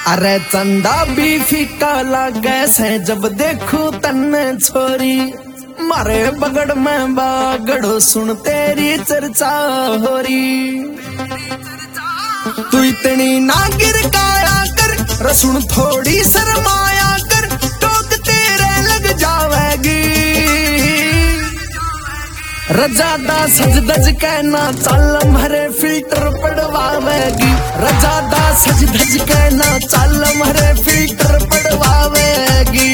अरे चंदा भी फीका लागे से जब देखूं तन्ने छोरी, मारे बगड़ में बागड़ो सुन तेरी चर्चा हो रही। तू इतनी ना गिर काया कर, रसुन थोड़ी शर्माया कर, टोक तेरे लग जावेगी। रजादा सज धज कहना चल मरे फिल्टर पड़वावेगी। रजादा सज धज कहना चल मरे फिल्टर पड़वावेगी।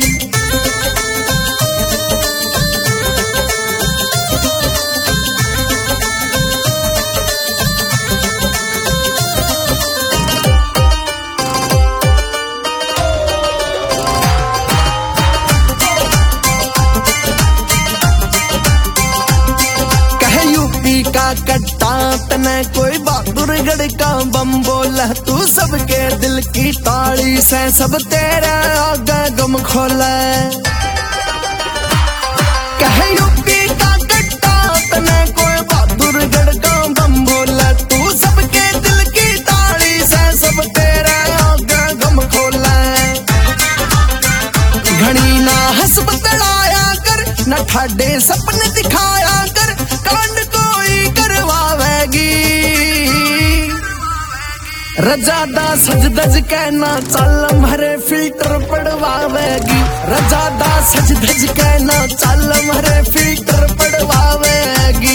का कट्टा तने कोई बहादुरगढ़ का बम बोला, तू सबके दिल की ताली से सब तेरा आगे गम खोला। कहे यूपी का कट्टा तने कोई बहादुरगढ़ का बम बोला, तू सबके दिल की ताली से सब तेरा आगे गम खोला। घड़ी ना हंस बतलाया कर, न ठाडे सपने दिखाया कर, कांड कोई करवावेगी। रजादा सज धज कहना चल मरे फिल्टर पड़वावेगी। रजादा सज धज कहना चल मरे फिल्टर पड़वावेगी।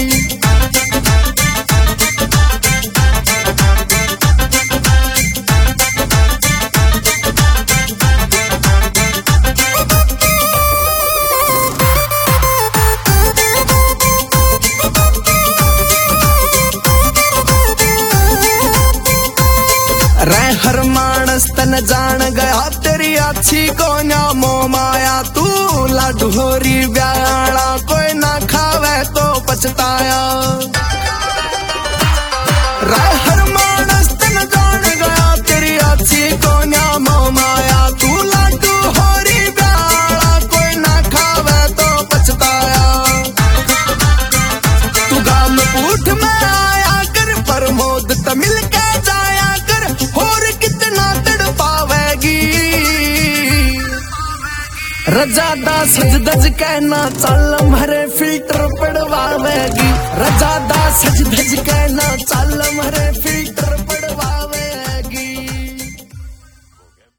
हर मानस तन जान गया तेरी अच्छी को नामो माया, तू लाडोरी ब्याला कोई ना खावे तो पछताया। हर मानस तन जान गया तेरी अच्छी को नामो माया, तू लाडोरी ब्याला कोई ना खावे तो पछताया। तू गाम पूठ में आया कर, प्रमोद तमिल के जाया कर, और कितना तड़पावेगी। रजादा सज धज कहना चल मरे फिल्टर पड़वावेगी। रजादा सज धज कहना चल मरे फिल्टर